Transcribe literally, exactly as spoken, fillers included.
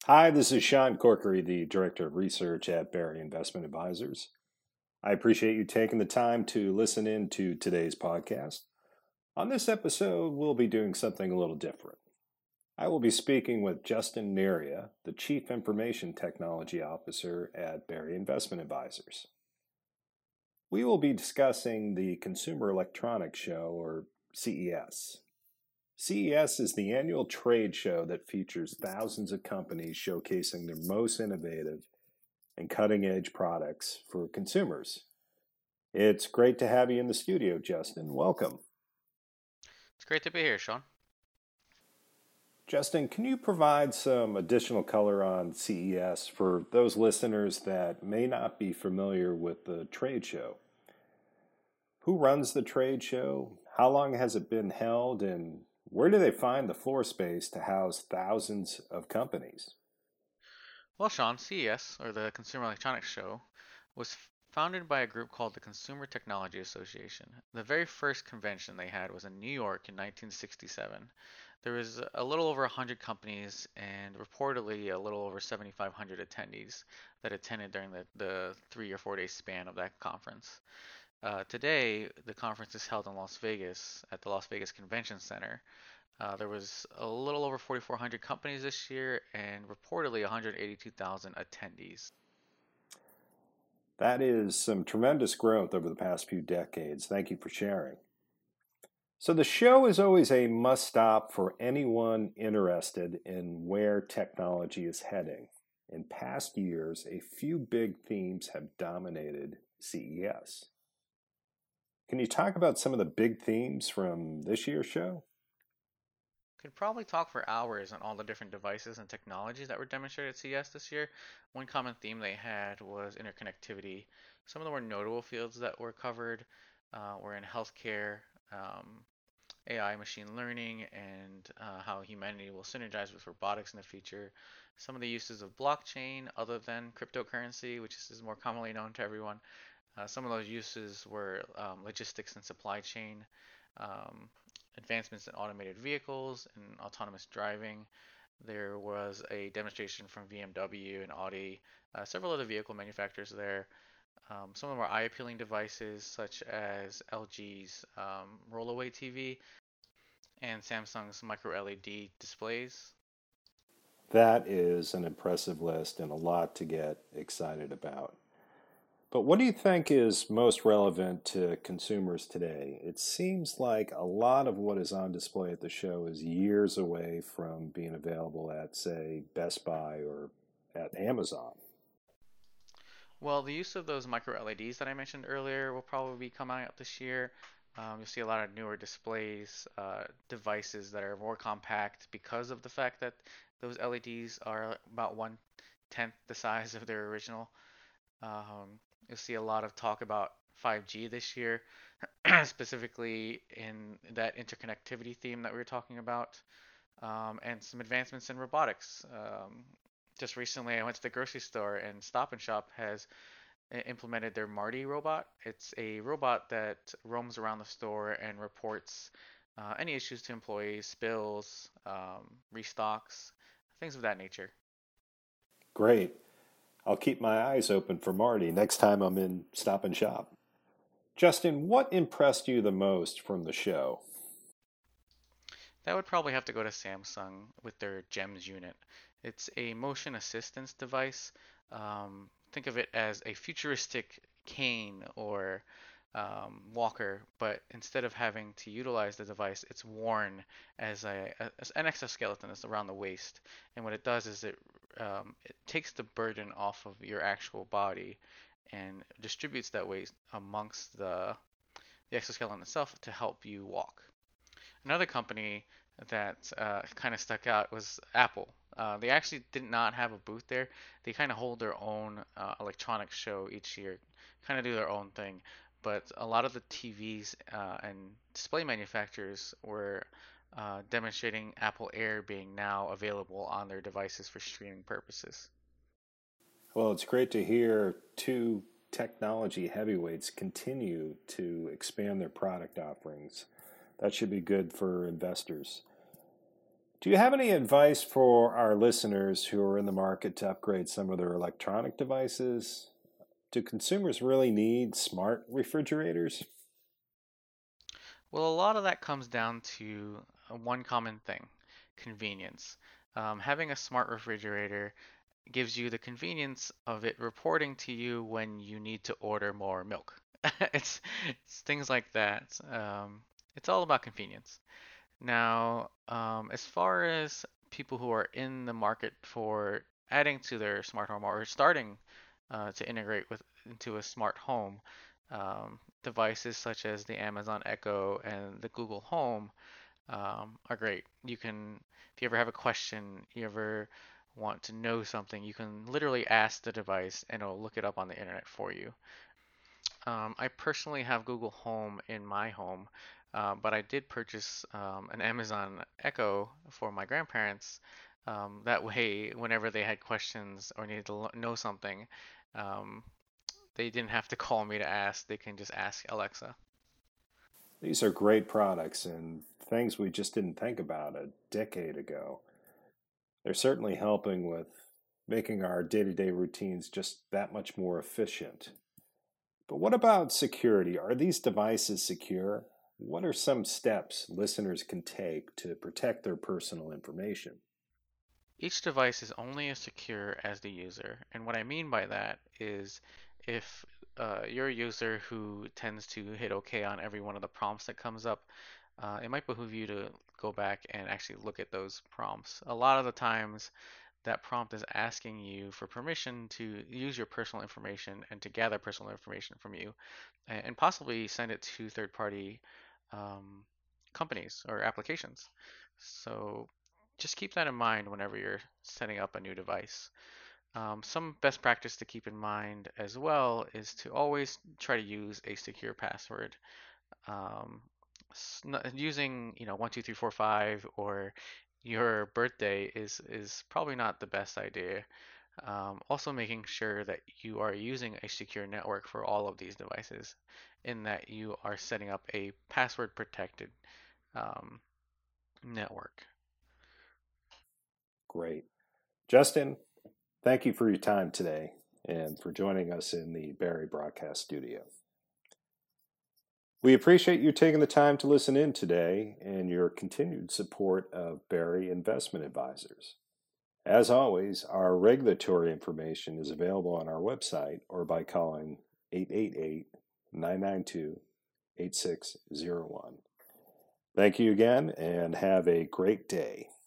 Hi, this is Sean Corkery, the Director of Research at Barry Investment Advisors. I appreciate you taking the time to listen in to today's podcast. On this episode, we'll be doing something a little different. I will be speaking with Justin Neria, the Chief Information Technology Officer at Barry Investment Advisors. We will be discussing the Consumer Electronics Show, or C E S. C E S is the annual trade show that features thousands of companies showcasing their most innovative and cutting-edge products for consumers. It's great to have you in the studio, Justin. Welcome. It's great to be here, Sean. Justin, can you provide some additional color on C E S for those listeners that may not be familiar with the trade show? Who runs the trade show? How long has it been held? And where do they find the floor space to house thousands of companies? Well, Sean, C E S, or the Consumer Electronics Show, was founded by a group called the Consumer Technology Association. The very first convention they had was in New York in nineteen sixty-seven. There was a little over one hundred companies and reportedly a little over seventy-five hundred attendees that attended during the, the three or four day span of that conference. Uh, today, the conference is held in Las Vegas at the Las Vegas Convention Center. Uh, there was a little over forty-four hundred companies this year and reportedly one hundred eighty-two thousand attendees. That is some tremendous growth over the past few decades. Thank you for sharing. So, the show is always a must stop for anyone interested in where technology is heading. In past years, a few big themes have dominated C E S. Can you talk about some of the big themes from this year's show? Could probably talk for hours on all the different devices and technologies that were demonstrated at C E S this year. One common theme they had was interconnectivity. Some of the more notable fields that were covered uh, were in healthcare, um, A I, machine learning, and uh, how humanity will synergize with robotics in the future. Some of the uses of blockchain, other than cryptocurrency, which is more commonly known to everyone. Uh, some of those uses were um, logistics and supply chain, um, advancements in automated vehicles and autonomous driving. There was a demonstration from B M W and Audi, uh, several other vehicle manufacturers there. Um, some of the more eye-appealing devices, such as L G's um, Rollaway T V and Samsung's micro L E D displays. That is an impressive list and a lot to get excited about. But what do you think is most relevant to consumers today? It seems like a lot of what is on display at the show is years away from being available at, say, Best Buy or at Amazon. Well, the use of those micro L E Ds that I mentioned earlier will probably be coming out this year. Um, you'll see a lot of newer displays, uh, devices that are more compact because of the fact that those L E Ds are about one tenth the size of their original. Um, you'll see a lot of talk about five G this year, specifically in that interconnectivity theme that we were talking about, um, and some advancements in robotics. Um, just recently, I went to the grocery store and Stop and Shop has implemented their Marty robot. It's a robot that roams around the store and reports uh, any issues to employees, spills, um, restocks, things of that nature. Great. I'll keep my eyes open for Marty next time I'm in Stop and Shop. Justin, what impressed you the most from the show? That would probably have to go to Samsung with their GEMS unit. It's a motion assistance device. Um, think of it as a futuristic cane or um, walker, but instead of having to utilize the device, it's worn as a as an exoskeleton that's around the waist. And what it does is it um, it takes the burden off of your actual body and distributes that weight amongst the the exoskeleton itself to help you walk. Another company that uh, kind of stuck out was Apple. Uh, they actually did not have a booth there. They kind of hold their own uh, electronics show each year, kind of do their own thing. But a lot of the T Vs uh, and display manufacturers were uh, demonstrating Apple Air being now available on their devices for streaming purposes. Well, it's great to hear two technology heavyweights continue to expand their product offerings. That should be good for investors. Do you have any advice for our listeners who are in the market to upgrade some of their electronic devices? Do consumers really need smart refrigerators? Well, a lot of that comes down to uh, one common thing, convenience. Um, having a smart refrigerator gives you the convenience of it reporting to you when you need to order more milk. It's, it's things like that. Um, it's all about convenience. Now, um, as far as people who are in the market for adding to their smart home or starting uh, to integrate with into a smart home, um, devices such as the Amazon Echo and the Google Home um, are great. You can, if you ever have a question, you ever want to know something, you can literally ask the device and it'll look it up on the internet for you. Um, I personally have Google Home in my home, uh, but I did purchase um, an Amazon Echo for my grandparents. Um, that way, whenever they had questions or needed to lo- know something, um, they didn't have to call me to ask. They can just ask Alexa. These are great products and things we just didn't think about a decade ago. They're certainly helping with making our day to day routines just that much more efficient. But what about security? Are these devices secure? What are some steps listeners can take to protect their personal information? Each device is only as secure as the user. And what I mean by that is if uh, you're a user who tends to hit OK on every one of the prompts that comes up, uh, it might behoove you to go back and actually look at those prompts. A lot of the times, that prompt is asking you for permission to use your personal information and to gather personal information from you and possibly send it to third party um, companies or applications. So just keep that in mind whenever you're setting up a new device. Um, some best practice to keep in mind as well is to always try to use a secure password. Um, Using, you know, one two three four five or your birthday is is probably not the best idea. Um, also making sure that you are using a secure network for all of these devices, in that you are setting up a password protected um, network. Great. Justin, thank you for your time today and for joining us in the Barry Broadcast Studio. We appreciate you taking the time to listen in today and your continued support of Barry Investment Advisors. As always, our regulatory information is available on our website or by calling eight eight eight, nine nine two, eight six zero one. Thank you again and have a great day.